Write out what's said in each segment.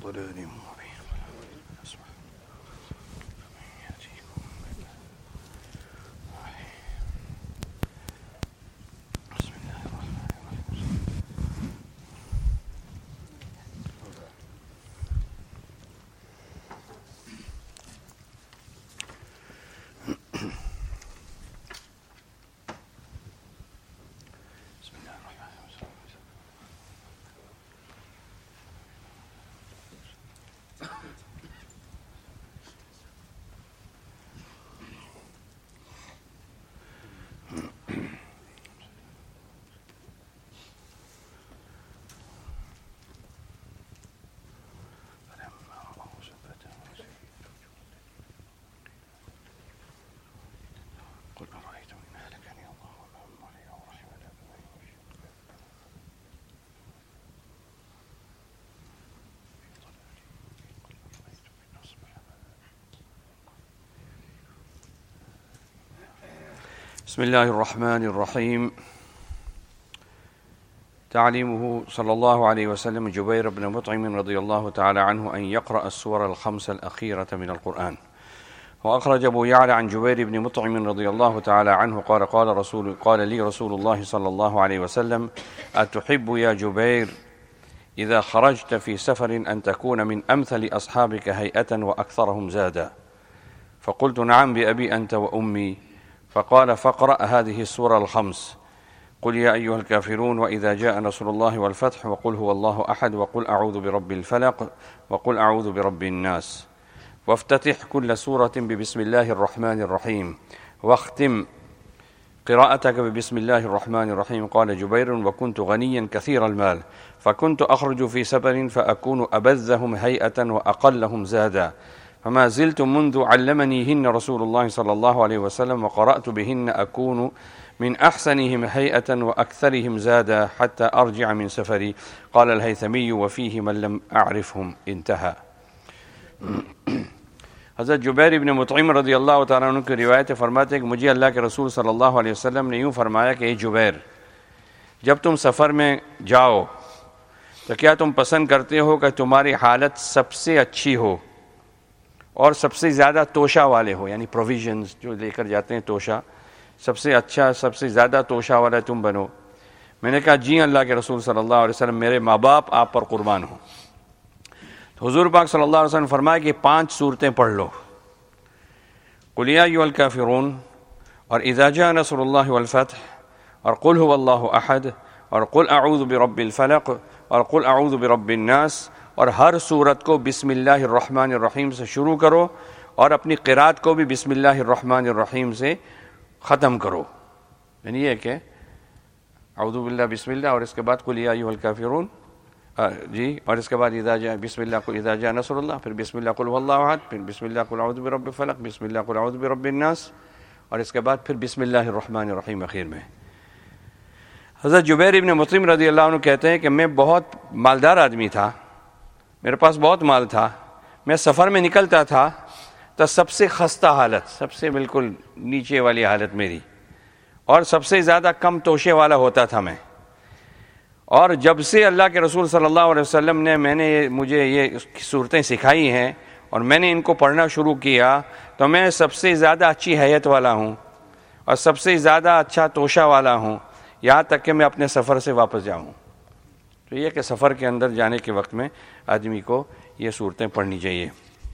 ضلال مبين بسم الله الرحمن الرحيم. تعليمه صلى الله عليه وسلم جبير بن مطعم رضي الله تعالى عنه أن يقرأ السور الخمس الأخيرة من القرآن. وأخرج أبو يعلى عن جبير بن مطعم رضي الله تعالى عنه قال لي رسول الله صلى الله عليه وسلم: أتحب يا جبير إذا خرجت في سفر أن تكون من أمثل أصحابك هيئة وأكثرهم زادا؟ فقلت: نعم بأبي أنت وأمي. فقال: فاقرأ هذه السورة الخمس: قل يا أيها الكافرون، وإذا جاء نصر الله والفتح، وقل هو الله أحد، وقل أعوذ برب الفلق، وقل أعوذ برب الناس. وافتتح كل سورة ببسم الله الرحمن الرحيم، واختم قراءتك ببسم الله الرحمن الرحيم. قال جبير: وكنت غنيا كثير المال، فكنت أخرج في سفر فأكون أبذهم هيئة وأقلهم زادا، فما زلت منذ علمنيهن رسول الله صلى الله عليه وسلم وقرأت بهن أكون من أحسنهم هيئة وأكثرهم زادا حتى أرجع من سفري. قال الهيثمي: وفيه من لم أعرفهم. انتهى. حضرت جبیر ابن مطعم رضی اللہ تعالیٰ عنہ کی روایت فرماتے ہیں کہ مجھے اللہ کے رسول صلی اللہ علیہ وسلم نے یوں فرمایا کہ اے جبیر، جب تم سفر میں جاؤ تو کیا تم پسند کرتے ہو کہ تمہاری حالت سب سے اچھی ہو اور سب سے زیادہ توشہ والے ہو، یعنی پروویژنز جو لے کر جاتے ہیں توشہ، سب سے اچھا سب سے زیادہ توشہ والا تم بنو؟ میں نے کہا: جی اللہ کے رسول صلی اللہ علیہ وسلم، میرے ماں باپ آپ پر قربان ہوں۔ تو حضور پاک صلی اللہ علیہ وسلم فرمایا کہ 5 سورتیں پڑھ لو: قل یا ایھا الکافرون، اور اذا جاء نصر اللہ والفتح، اور قل هو اللہ احد، اور قل اعوذ برب الفلق، اور قل اعوذ برب الناس۔ اور ہر سورت کو بسم اللہ الرحمن الرحیم سے شروع کرو اور اپنی قرات کو بھی بسم اللہ الرحمن الرحیم سے ختم کرو، یعنی یہ کہ اعوذ باللہ بسم اللہ، اور اس کے بعد قل یا ایھا الکافرون، اور اس کے بعد اذا جاء بسم اللہ قل اذا جاء نصر اللہ، پھر بسم اللہ قل هو اللہ احد، پھر بسم اللہ قل اعوذ برب الفلق، بسم اللہ قل اعوذ برب الناس، اور اس کے بعد پھر بسم اللہ الرحمن الرحیم اخیر میں۔ حضرت جبیر ابن مطعم رضی اللہ عنہ کہتے ہیں کہ میں بہت مالدار آدمی تھا، میرے پاس بہت مال تھا، میں سفر میں نکلتا تھا تو سب سے خستہ حالت، سب سے بالکل نیچے والی حالت میری، اور سب سے زیادہ کم توشے والا ہوتا تھا میں۔ اور جب سے اللہ کے رسول صلی اللہ علیہ وسلم نے مجھے یہ صورتیں سکھائی ہیں اور میں نے ان کو پڑھنا شروع کیا تو میں سب سے زیادہ اچھی حیت والا ہوں اور سب سے زیادہ اچھا توشہ والا ہوں، یہاں تک کہ میں اپنے سفر سے واپس جاؤں۔ تو یہ کہ سفر کے اندر جانے کے وقت میں آدمی کو یہ صورتیں پڑھنی چاہیے۔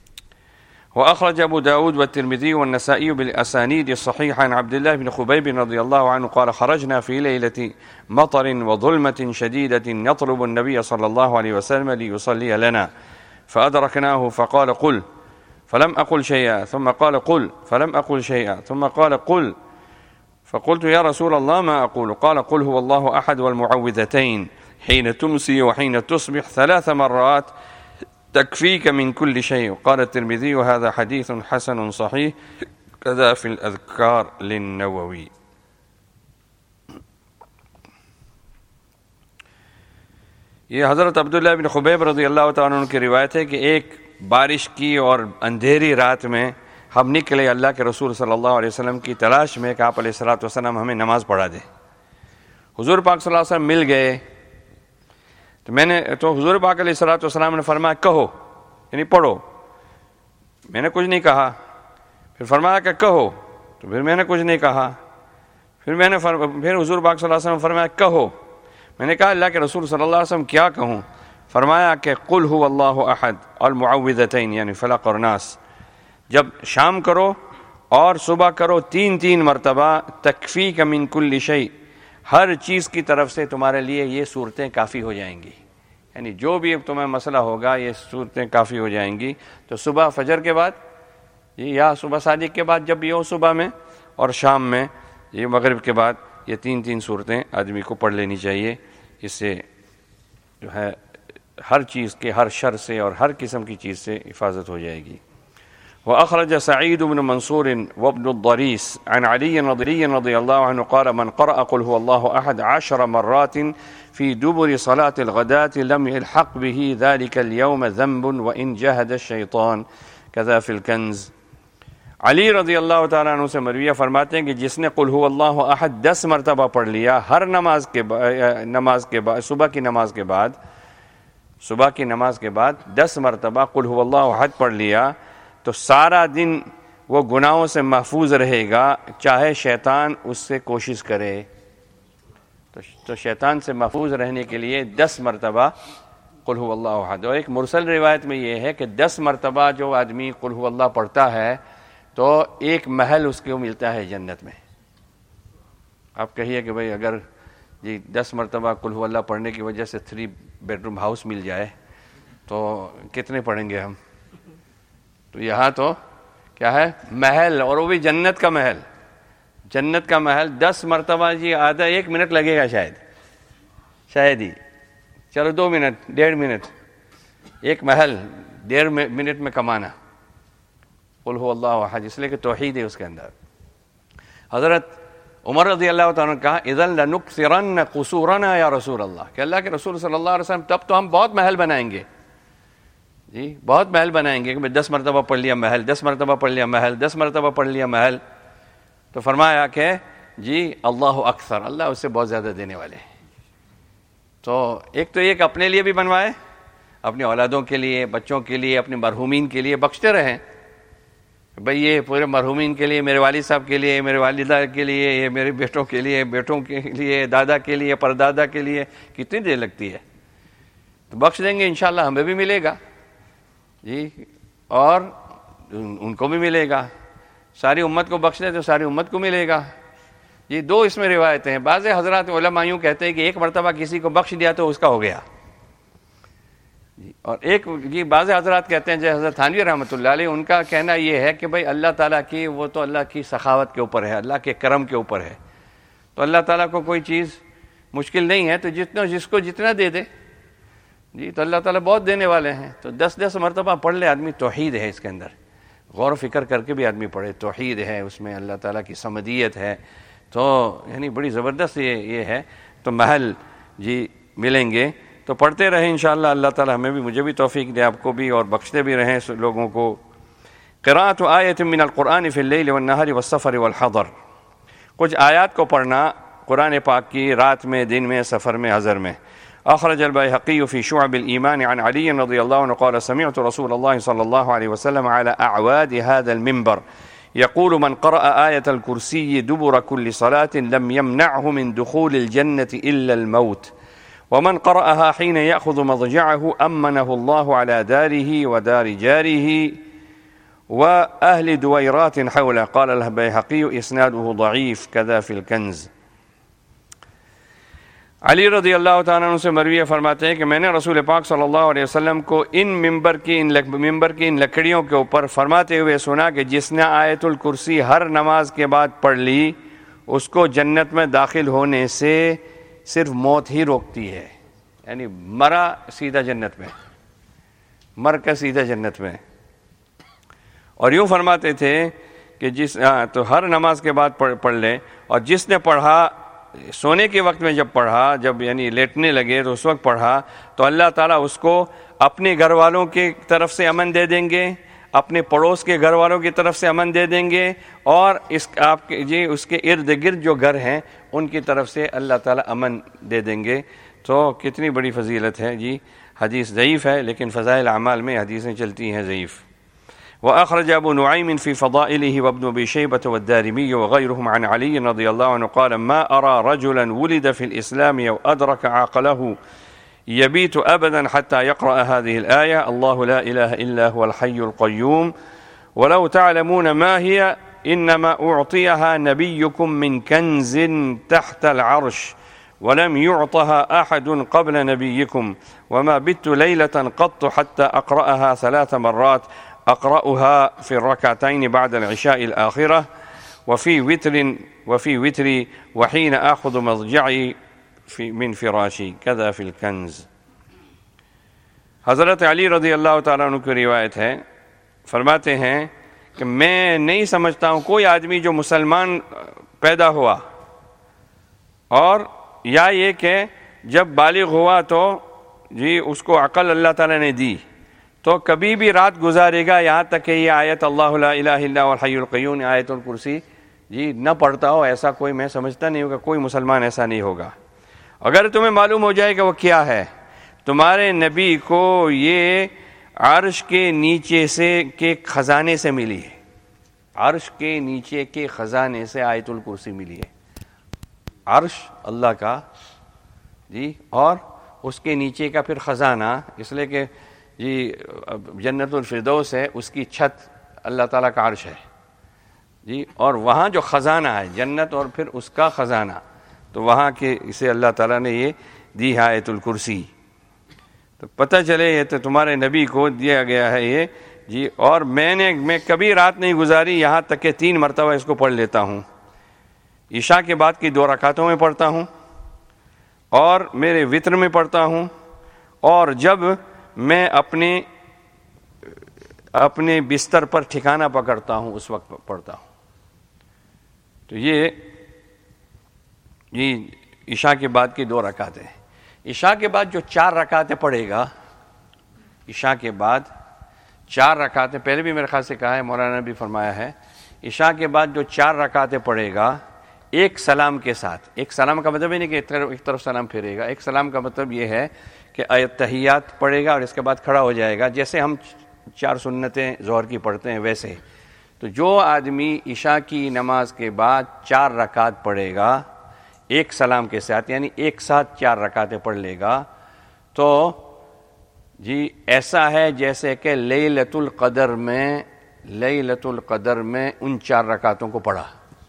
وأخرج أبو داود والترمذي والنسائي بالأسانيد الصحيحة عن عبد الله بن خبيب رضي الله عنه قال: خرجنا في ليلة مطر وظلمة شديدة نطلب النبي صلى الله عليه وسلم ليصلي لنا، فأدركناه فقال: قل، فلم أقل شيئا، ثم قال: قل، فلم أقل شيئا، ثم قال: قل، فقلت: يا رسول الله ما أقول؟ قال: قل هو الله أحد والمعوذتين حين تمسي وحين تصبح 3 مرات تكفيك من كل شيء۔ قال الترمذي: هذا حديث حسن صحيح، كذا في الأذكار للنووي۔ یہ حضرت عبداللہ بن خبیب رضی اللہ تعالیٰ عنہ کی روایت ہے کہ ایک بارش کی اور اندھیری رات میں ہم نکلے اللہ کے رسول صلی اللہ علیہ وسلم کی تلاش میں کہ آپ علیہ الصلوۃ والسلام ہمیں نماز پڑھا دیں۔ حضور پاک صلی اللہ علیہ وسلم مل گئے تو حضور پاک علیہ الصلوۃ والسلام نے فرمایا: کہو، یعنی پڑھو. میں نے کچھ نہیں کہا. پھر فرمایا کہ کہو, تو پھر میں نے کچھ نہیں کہا. پھر حضور پاک صلی اللہ علیہ وسلم فرمایا کہو. میں نے کہا اللہ کے رسول صلی اللہ علیہ وسلم کیا کہوں؟ فرمایا کہ قل هو اللہ احد المعوذتین یعنی فلق اور ناس. جب شام کرو اور صبح کرو 3 مرتبہ. تکفیک من کل شیء, ہر چیز کی طرف سے تمہارے لیے یہ صورتیں کافی ہو جائیں گی. یعنی جو بھی تمہیں مسئلہ ہوگا یہ صورتیں کافی ہو جائیں گی. تو صبح فجر کے بعد یا صبح صادق کے بعد جب یہ ہو صبح میں, اور شام میں یہ مغرب کے بعد, یہ 3 صورتیں آدمی کو پڑھ لینی چاہیے. اس سے جو ہے ہر چیز کے, ہر شر سے اور ہر قسم کی چیز سے حفاظت ہو جائے گی. وأخرج سعيد بن منصور وابن الضريس عن علي رضي الله عنه قال من قرأ قل هو الله أحد 10 مرات في دبر صلاة الغداة لم يلحق به ذلك اليوم ذنب وإن جاهد الشيطان كذا في الكنز. علی رضی اللہ تعالیٰ عنہ سے مرویہ فرماتے ہیں کہ جس نے قل هو اللہ احد 10 مرتبہ پڑھ لیا ہر نماز کے بعد صبح کی نماز کے بعد 10 مرتبہ قل هو اللہ احد پڑھ لیا تو سارا دن وہ گناہوں سے محفوظ رہے گا, چاہے شیطان اس سے کوشش کرے. تو شیطان سے محفوظ رہنے کے لیے 10 مرتبہ قل هو اللہ احد. اور ایک مرسل روایت میں یہ ہے کہ 10 مرتبہ جو آدمی قل هو اللہ پڑھتا ہے تو ایک محل اس کو ملتا ہے جنت میں. آپ کہیے کہ بھئی اگر 10 مرتبہ قل هو اللہ پڑھنے کی وجہ سے 3 بیڈروم ہاؤس مل جائے تو کتنے پڑھیں گے ہم؟ تو یہاں تو کیا ہے محل, اور وہ بھی جنت کا محل. 10 مرتبہ آدھا 1 منٹ لگے گا شاید ہی, چلو 2 منٹ 1.5 منٹ, ایک محل 1.5 منٹ میں کمانا. قل هو اللہ احد, اس لیے کہ توحید ہے اس کے اندر. حضرت عمر رضی اللہ تعالیٰ نے کہا اذا لنکثرن قصورنا یا رسول اللہ, کہ اللہ کے رسول صلی اللہ علیہ وسلم تب تو ہم بہت محل بنائیں گے, بہت محل بنائیں گے کہ 10 مرتبہ پڑھ لیا محل, 10 مرتبہ پڑھ لیا محل, 10 مرتبہ پڑھ لیا محل. تو فرمایا کہ اللہ اکثر, اللہ اس سے بہت زیادہ دینے والے ہیں. تو ایک تو یہ کہ اپنے لیے بھی بنوائے, اپنی اولادوں کے لیے, بچوں کے لیے, اپنے مرحومین کے لیے بخشتے رہیں. بھئی یہ پورے مرحومین کے لیے, میرے والد صاحب کے لیے, میرے والدہ کے لیے, یہ میرے بیٹوں کے لیے, دادا کے لیے, پردادا کے لیے, کتنی دیر لگتی ہے. تو بخش دیں گے انشاءاللہ, ہمیں بھی ملے گا اور ان کو بھی ملے گا. ساری امت کو بخش دے تو ساری امت کو ملے گا. 2 اس میں روایتیں ہیں. بعض حضرات علماء یوں کہتے ہیں کہ 1 مرتبہ کسی کو بخش دیا تو اس کا ہو گیا. اور ایک بعض حضرات کہتے ہیں جیسے حضرت تھانوی رحمۃ اللہ علیہ, ان کا کہنا یہ ہے کہ بھئی اللہ تعالیٰ کی, وہ تو اللہ کی سخاوت کے اوپر ہے, اللہ کے کرم کے اوپر ہے. تو اللہ تعالیٰ کو کوئی چیز مشکل نہیں ہے, تو جس کو جتنا دے دے. تو اللہ تعالیٰ بہت دینے والے ہیں. تو 10 مرتبہ پڑھ لے آدمی. توحید ہے اس کے اندر, غور و فکر کر کے بھی آدمی پڑھے. توحید ہے اس میں, اللہ تعالیٰ کی صمدیت ہے. تو یعنی بڑی زبردست یہ ہے. تو محل ملیں گے تو پڑھتے رہیں انشاءاللہ. اللہ تعالیٰ ہمیں بھی, مجھے بھی توفیق دے, آپ کو بھی, اور بخشتے بھی رہیں لوگوں کو. قراءۃ آیۃ من القرآن فی اللیل والنہار والسفر والحضر, کچھ آیات کو پڑھنا قرآن پاک کی رات میں, دن میں, سفر میں, حضر میں. أخرج البيهقي في شعب الإيمان عن علي رضي الله عنه قال سمعت رسول الله صلى الله عليه وسلم على أعواد هذا المنبر يقول من قرأ آية الكرسي دبر كل صلاة لم يمنعه من دخول الجنة إلا الموت ومن قرأها حين يأخذ مضجعه أمنه الله على داره ودار جاره وأهل دويرات حوله. قال البيهقي إسناده ضعيف كذا في الكنز. علی رضی اللہ تعالیٰ عنہ سے مروی فرماتے ہیں کہ میں نے رسول پاک صلی اللہ علیہ وسلم کو ممبر کی ان لکڑیوں کے اوپر فرماتے ہوئے سنا کہ جس نے آیت الکرسی ہر نماز کے بعد پڑھ لی اس کو جنت میں داخل ہونے سے صرف موت ہی روکتی ہے. یعنی مرا سیدھا جنت میں, مر کا سیدھا جنت میں. اور یوں فرماتے تھے کہ تو ہر نماز کے بعد پڑھ لے, اور جس نے پڑھا سونے کے وقت میں, جب پڑھا, جب یعنی لیٹنے لگے تو اس وقت پڑھا, تو اللہ تعالیٰ اس کو اپنے گھر والوں کی طرف سے امن دے دیں گے, اپنے پڑوس کے گھر والوں کی طرف سے امن دے دیں گے، اور آپ کے اس کے ارد گرد جو گھر ہیں ان کی طرف سے اللہ تعالیٰ امن دے دیں گے۔ تو کتنی بڑی فضیلت ہے جی۔ حدیث ضعیف ہے لیکن فضائل اعمال میں حدیثیں چلتی ہیں ضعیف۔ وأخرج أبو نعيم في فضائله وابن أبي شيبة والدارمي وغيرهم عن علي رضي الله عنه قال ما أرى رجلا ولد في الإسلام أو أدرك عقله يبيت أبدا حتى يقرأ هذه الآية الله لا إله إلا هو الحي القيوم ولو تعلمون ما هي إنما أعطيها نبيكم من كنز تحت العرش ولم يعطها أحد قبل نبيكم وما بت ليلة قط حتى أقرأها 3 مرات أقرأها في الركعتين بعد العشاء الآخرة وفي وتري وحين آخذ مضجعي من فراشي كذا في الكنز۔ حضرت علی رضی اللہ تعالیٰ عنہ کی روایت ہے، فرماتے ہیں کہ میں نہیں سمجھتا ہوں کوئی آدمی جو مسلمان پیدا ہوا اور یا یہ کہ جب بالغ ہوا تو جی اس کو عقل اللہ تعالیٰ نے دی تو کبھی بھی رات گزارے گا یہاں تک کہ یہ آیت اللہ لا الہ الا هو الحی القیوم آیت الکرسی جی نہ پڑھتا ہو۔ ایسا کوئی میں سمجھتا نہیں ہوگا، کوئی مسلمان ایسا نہیں ہوگا۔ اگر تمہیں معلوم ہو جائے کہ وہ کیا ہے، تمہارے نبی کو یہ عرش کے نیچے سے کے خزانے سے ملی ہے، عرش کے نیچے کے خزانے سے آیت الکرسی ملی ہے۔ عرش اللہ کا جی، اور اس کے نیچے کا پھر خزانہ، اس لیے کہ جی جنت الفردوس ہے، اس کی چھت اللہ تعالیٰ کا عرش ہے جی، اور وہاں جو خزانہ ہے جنت اور پھر اس کا خزانہ، تو وہاں کے اسے اللہ تعالیٰ نے یہ دی ہے آیت الکرسی۔ تو پتہ چلے یہ تو تمہارے نبی کو دیا گیا ہے یہ جی، اور میں کبھی رات نہیں گزاری یہاں تک کہ 3 مرتبہ اس کو پڑھ لیتا ہوں۔ عشاء کے بعد کی 2 رکعتوں میں پڑھتا ہوں، اور میرے وتر میں پڑھتا ہوں، اور جب میں اپنے بستر پر ٹھکانہ پکڑتا ہوں اس وقت پڑھتا ہوں۔ تو یہ عشاء کے بعد کی 2 رکعتیں۔ عشاء کے بعد جو 4 رکعتیں پڑھے گا، عشاء کے بعد 4 رکعتیں، پہلے بھی میرے خیال سے کہا ہے، مولانا نے بھی فرمایا ہے، عشاء کے بعد جو 4 رکعتیں پڑھے گا ایک سلام کے ساتھ، ایک سلام کا مطلب یہ نہیں کہ ایک طرف سلام پھیرے گا، ایک سلام کا مطلب یہ ہے کہ تحیات پڑھے گا اور اس کے بعد کھڑا ہو جائے گا، جیسے ہم 4 سنتیں ظہر کی پڑھتے ہیں ویسے۔ تو جو آدمی عشاء کی نماز کے بعد 4 رکعت پڑھے گا ایک سلام کے ساتھ، یعنی ایک ساتھ 4 رکعتیں پڑھ لے گا، تو جی ایسا ہے جیسے کہ لیلۃ القدر میں ان 4 رکعتوں کو پڑھا۔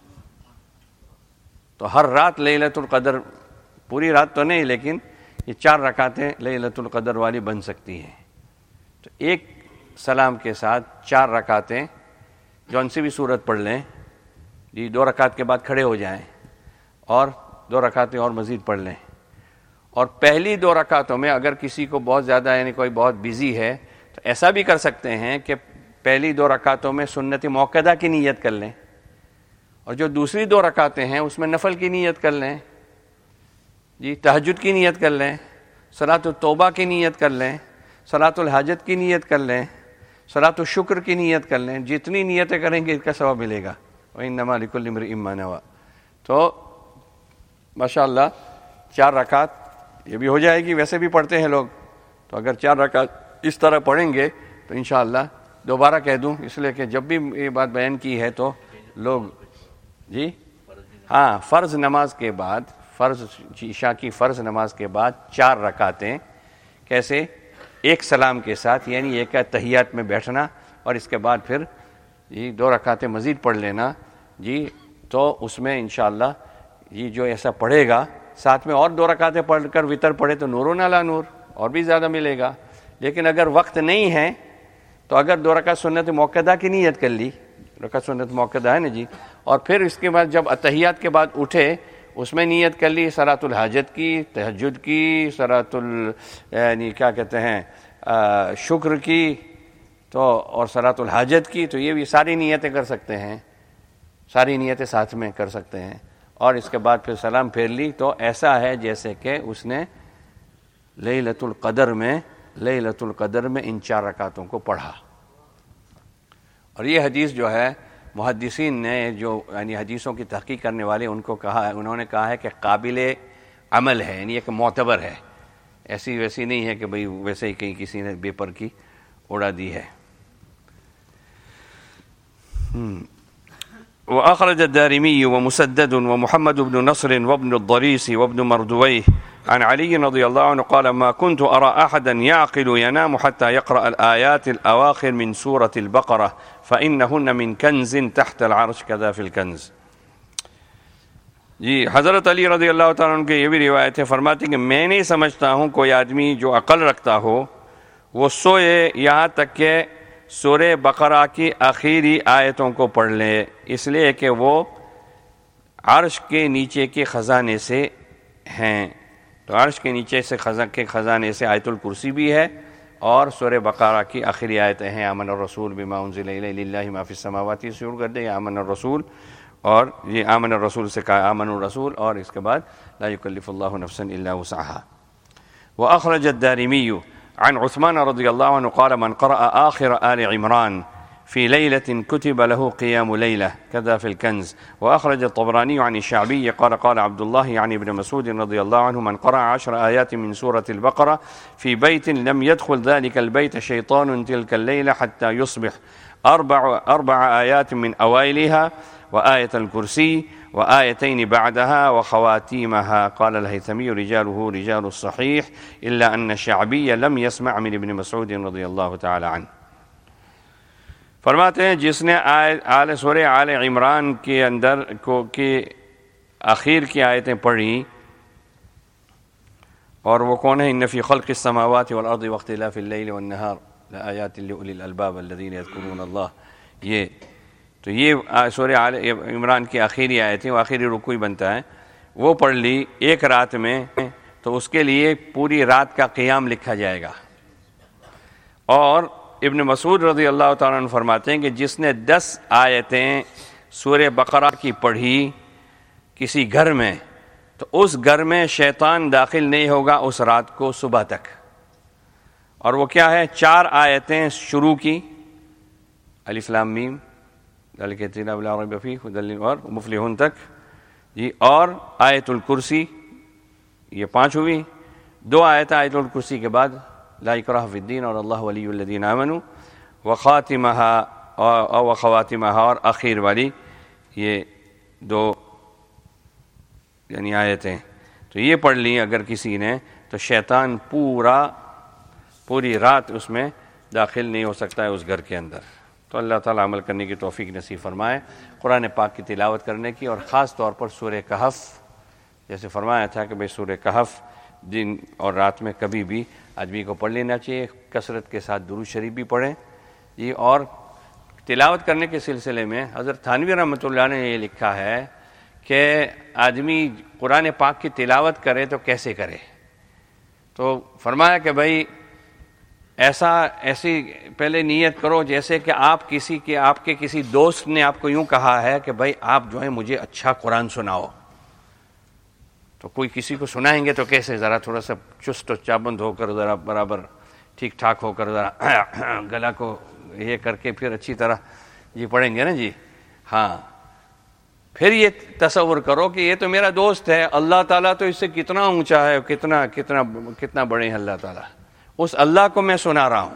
تو ہر رات لیلۃ القدر، پوری رات تو نہیں لیکن یہ 4 رکعتیں لیلۃ القدر والی بن سکتی ہیں۔ تو ایک سلام کے ساتھ 4 رکعتیں جون سی بھی صورت پڑھ لیں جی، 2 رکعت کے بعد کھڑے ہو جائیں اور 2 رکعتیں اور مزید پڑھ لیں۔ اور پہلی 2 رکعتوں میں اگر کسی کو بہت زیادہ یعنی کوئی بہت بزی ہے تو ایسا بھی کر سکتے ہیں کہ پہلی 2 رکعتوں میں سنت موقدہ کی نیت کر لیں، اور جو دوسری 2 رکعتیں ہیں اس میں نفل کی نیت کر لیں جی، تہجد کی نیت کر لیں، صلاۃ التوبہ کی نیت کر لیں، صلاۃ الحاجت کی نیت کر لیں، صلاۃ الشکر کی نیت کر لیں۔ جتنی نیتیں کریں گے اس کا ثواب ملے گا۔ وَإِنَّمَا لِكُلِّ امْرِئٍ مَّا نَوَىٰ۔ تو ماشاءاللہ 4 رکعت یہ بھی ہو جائے گی، ویسے بھی پڑھتے ہیں لوگ، تو اگر 4 رکعت اس طرح پڑھیں گے تو انشاءاللہ دوبارہ کہہ دوں اس لیے کہ جب بھی یہ بات بیان کی ہے تو لوگ جی ہاں، فرض نماز کے بعد، عشاء کی فرض نماز کے بعد 4 رکعتیں کیسے؟ ایک سلام کے ساتھ، یعنی ایک تحیات میں بیٹھنا اور اس کے بعد پھر جی 2 رکعتیں مزید پڑھ لینا جی، تو اس میں انشاءاللہ یہ جو ایسا پڑھے گا، ساتھ میں اور 2 رکعتیں پڑھ کر وتر پڑھے تو نور علی نور، اور بھی زیادہ ملے گا۔ لیکن اگر وقت نہیں ہے تو اگر 2 رکعت سنت موقدہ کی نیت کر لی، رکعت سنت موقدہ ہے نا جی، اور پھر اس کے بعد جب اتحیات کے بعد اٹھے اس میں نیت کر لی صلاۃ الحاجت کی، تہجد کی، صلاۃ یعنی کیا کہتے ہیں شکر کی، تو اور صلاۃ الحاجت کی، تو یہ بھی ساری نیتیں کر سکتے ہیں، ساری نیتیں ساتھ میں کر سکتے ہیں، اور اس کے بعد پھر سلام پھیر لی، تو ایسا ہے جیسے کہ اس نے لیلۃ القدر میں ان 4 رکعتوں کو پڑھا۔ اور یہ حدیث جو ہے محدثین نے جو یعنی حدیثوں کی تحقیق کرنے والے ان کو کہا، انہوں نے کہا ہے کہ قابل عمل ہے، یعنی ایک معتبر ہے، ایسی ویسی نہیں ہے کہ بھئی ویسے ہی کہیں کسی نے بے پر کی اڑا دی ہے۔ وأخرج الدارمي ومسدد ومحمد بن نصر وابن الضريس وابن مردويه عن علي رضي الله عنه قال ما كنت أرى أحدا يعقل ينام حتى يقرأ الآيات الأواخر من سورة البقرة فإنهن من كنز تحت العرش كذا في الكنز۔ جی حضرت علی رضی اللہ تعالیٰ عنہ کی یہ بھی روایت ہے، فرماتے ہیں کہ میں نہیں سمجھتا ہوں کوئی آدمی جو عقل رکھتا ہو وہ سوئے یہاں تک کہ سورہ بقرہ کی آخری آیتوں کو پڑھ لے، اس لیے کہ وہ عرش کے نیچے کے خزانے سے ہیں۔ تو عرش کے نیچے سے خزانے سے آیت الکرسی بھی ہے اور سورہ بقرہ کی آخری آیتیں ہیں، آمن الرسول بما انزل الیہ للہ ما فی السماوات سے شروع کر دیں، آمن الرسول، اور یہ آمن الرسول سے کہا آمن الرسول، اور اس کے بعد لا یکلف اللہ نفسا الا وسعها۔ وأخرج الدارمي عن عثمان رضي الله عنه قال من قرأ آخر آل عمران في ليلة كتب له قيام ليلة كذا في الكنز۔ وأخرج الطبراني عن الشعبي قال قال عبد الله يعني ابن مسعود رضي الله عنه من قرأ 10 آيات من سورة البقرة في بيت لم يدخل ذلك البيت شيطان تلك الليلة حتى يصبح، أربع آيات من أوائلها وآية الكرسي وآيتين بعدها وخواتيمها۔ قال الهيثمي رجاله رجال الصحيح إلا أن الشعبي لم يسمع من ابن مسعود رضي الله تعالى عنه۔ فرماتے ہیں جس نے سورہ آل عمران کے اندر کی آخر کی آیتیں پڑھی، اور وہ کون ہے؟ ان فی خلق السماوات والارض واختلاف اللیل والنہار لآیات لأولی الالباب الذین یذکرون اللہ، یہ سورہ آل عمران کی آخری آیتیں، وہ آخری رکوع ہی بنتا ہے، وہ پڑھ لی ایک رات میں تو اس کے لیے پوری رات کا قیام لکھا جائے گا۔ اور ابن مسعود رضی اللہ تعالیٰ عنہ فرماتے ہیں کہ جس نے 10 آیتیں سورہ بقرہ کی پڑھی کسی گھر میں تو اس گھر میں شیطان داخل نہیں ہوگا اس رات کو صبح تک۔ اور وہ کیا ہے؟ 4 آیتیں شروع کی، الف لام میم ذالک الکتاب لا ریب فیہ ھدی اور مفلحون تک، جی، اور آیت الکرسی، یہ 5 ہوئی، 2 آیتیں آیت الکرسی کے بعد لا اکراہ فی الدین اور اللہ ولی الذین آمنوا وخاتمها وخواتمها، اور آخر والی یہ 2 یعنی آیتیں، تو یہ پڑھ لی اگر کسی نے تو شیطان پوری رات اس میں داخل نہیں ہو سکتا ہے اس گھر کے اندر۔ تو اللہ تعالیٰ عمل کرنے کی توفیق نصیب فرمائے، قرآن پاک کی تلاوت کرنے کی، اور خاص طور پر سورہ کہف، جیسے فرمایا تھا کہ بھئی سورہ کہف دن اور رات میں کبھی بھی آدمی کو پڑھ لینا چاہیے، کثرت کے ساتھ درود شریف بھی پڑھیں جی۔ اور تلاوت کرنے کے سلسلے میں حضرت تھانوی رحمۃ اللہ نے یہ لکھا ہے کہ آدمی قرآن پاک کی تلاوت کرے تو کیسے کرے، تو فرمایا کہ بھئی ایسی پہلے نیت کرو جیسے کہ آپ کے کسی دوست نے آپ کو یوں کہا ہے کہ بھئی آپ جو ہے مجھے اچھا قرآن سناؤ، تو کوئی کسی کو سنائیں گے تو کیسے؟ ذرا تھوڑا سا چست و چابند ہو کر، ذرا برابر ٹھیک ٹھاک ہو کر، ذرا گلا کو یہ کر کے پھر اچھی طرح جی پڑھیں گے نا جی، ہاں۔ پھر یہ تصور کرو کہ یہ تو میرا دوست ہے، اللہ تعالیٰ تو اس سے کتنا اونچا ہے، کتنا بڑے ہیں اللہ تعالیٰ، اس اللہ کو میں سنا رہا ہوں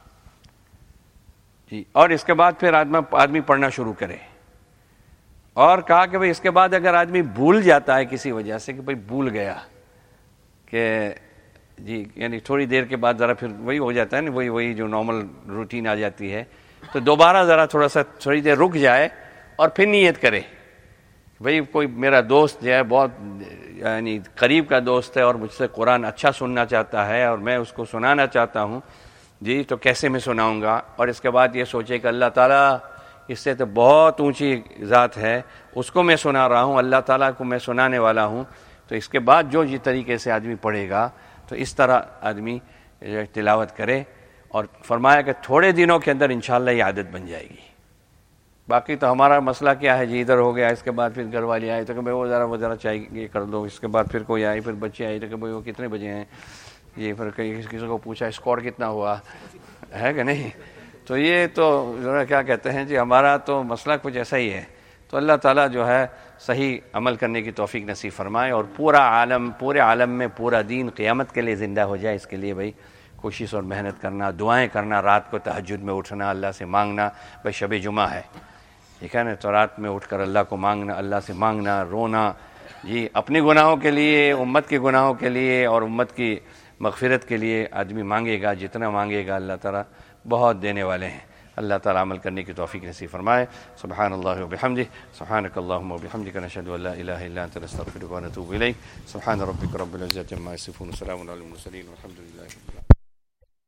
جی۔ اور اس کے بعد پھر آدمی پڑھنا شروع کرے، اور کہا کہ بھئی اس کے بعد اگر آدمی بھول جاتا ہے کسی وجہ سے کہ بھئی بھول گیا کہ جی، یعنی تھوڑی دیر کے بعد ذرا پھر وہی ہو جاتا ہے نا، وہی جو نارمل روٹین آ جاتی ہے، تو دوبارہ ذرا تھوڑی دیر رک جائے اور پھر نیت کرے بھئی کوئی میرا دوست جو ہے بہت یعنی قریب کا دوست ہے اور مجھ سے قرآن اچھا سننا چاہتا ہے اور میں اس کو سنانا چاہتا ہوں جی، تو کیسے میں سناؤں گا؟ اور اس کے بعد یہ سوچے کہ اللہ تعالیٰ اس سے تو بہت اونچی ذات ہے، اس کو میں سنا رہا ہوں، اللہ تعالیٰ کو میں سنانے والا ہوں، تو اس کے بعد جو طریقے سے آدمی پڑھے گا تو اس طرح آدمی تلاوت کرے، اور فرمایا کہ تھوڑے دنوں کے اندر انشاءاللہ یہ عادت بن جائے گی۔ باقی تو ہمارا مسئلہ کیا ہے جی، ادھر ہو گیا، اس کے بعد پھر گھر والے آئے تو کہ بھائی وہ ذرا چاہیے یہ کر دو، اس کے بعد پھر کوئی آئے، پھر بچے آئے تو کہ بھائی وہ کتنے بجے ہیں، یہ پھر کسی کو پوچھا اسکور کتنا ہوا ہے کہ نہیں، تو یہ تو کیا کہتے ہیں جی، ہمارا تو مسئلہ کچھ ایسا ہی ہے. تو اللہ تعالیٰ جو ہے صحیح عمل کرنے کی توفیق نصیب فرمائے، اور پورے عالم میں پورا دین قیامت کے لیے زندہ ہو جائے. اس کے لیے بھائی کوشش اور محنت کرنا، دعائیں کرنا، رات کو تہجد میں اٹھنا، اللہ سے مانگنا. بھائی شب جمعہ ہے، ٹھیک ہے نا، تو رات میں اٹھ کر اللہ کو مانگنا، اللہ سے مانگنا، رونا جی، اپنے گناہوں کے لیے، امت کے گناہوں کے لیے، اور امت کی مغفرت کے لیے. آدمی مانگے گا، جتنا مانگے گا اللہ تعالیٰ بہت دینے والے ہیں. اللہ تعالیٰ عمل کرنے کی توفیق نصیب فرمائے. سبحان اللہ وبحمدہ، سبحانک اللہم وبحمدک، نشہد ان لا الہ الا انت، نستغفرک ونتوب الیک. سبحان ربک رب العزۃ عما یصفون، وسلام علی المرسلین، والحمد للہ رب العالمین.